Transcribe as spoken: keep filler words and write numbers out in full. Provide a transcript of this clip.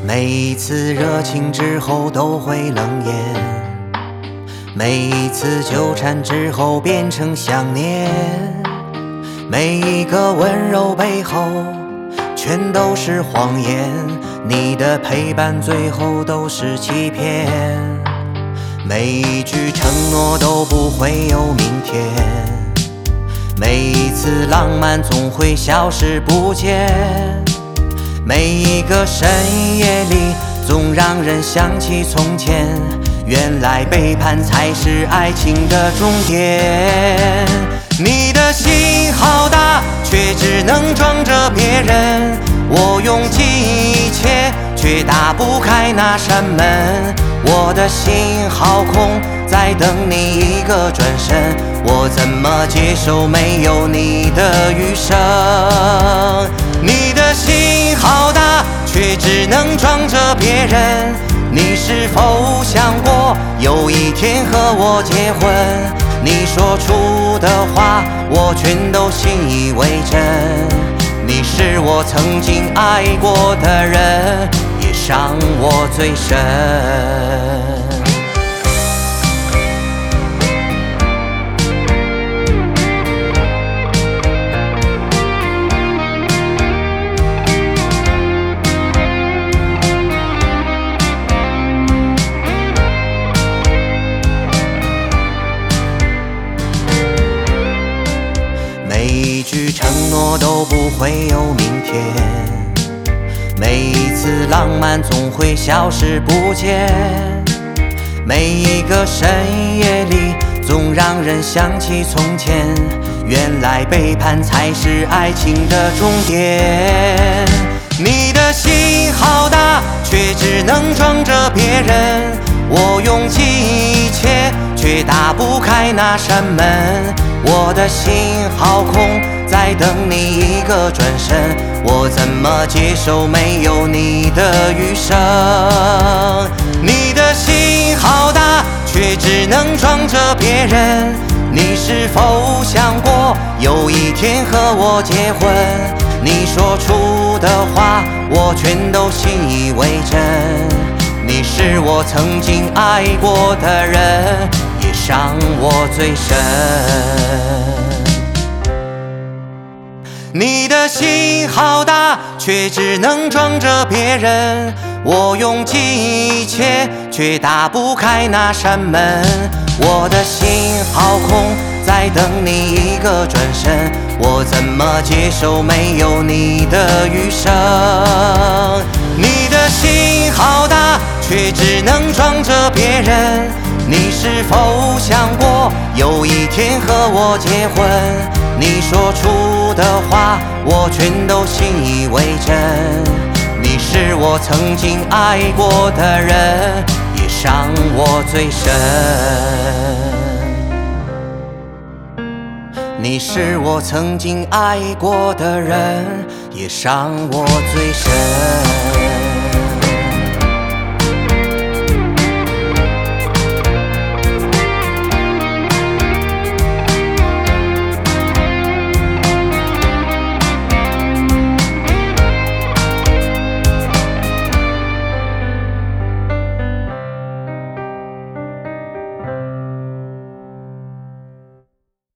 每一次热情之后都会冷言，每一次纠缠之后变成想念，每一个温柔背后全都是谎言，你的陪伴最后都是欺骗，每一句承诺都不会有明天，每一次浪漫总会消失不见，每一个深夜里总让人想起从前，原来背叛才是爱情的终点。你的心好大，却只能装着别人，我用尽一切却打不开那扇门，我的心好空，在等你一个转身，我怎么接受没有你的余生。你的心好大，却只能装着别人，你是否想过有一天和我结婚？你说出的话我全都信以为真，你是我曾经爱过的人，也伤我最深。每一句承诺都不会有明天，每一次浪漫总会消失不见，每一个深夜里总让人想起从前，原来背叛才是爱情的终点。你的心好大，却只能装着别人，我用尽一切却打不开那扇门，我的心好空，在等你一个转身，我怎么接受没有你的余生。你的心好大，却只能装着别人，你是否想过有一天和我结婚？你说出的话我全都信以为真，你是我曾经爱过的人，也伤我最深。你的心好大，却只能装着别人，我用尽一切却打不开那扇门，我的心好空，在等你一个转身，我怎么接受没有你的余生。你的心好大，却只能装着别人，你是否想过有一天和我结婚？你说出的话我全都信以为真，你是我曾经爱过的人，也伤我最深。你是我曾经爱过的人，也伤我最深。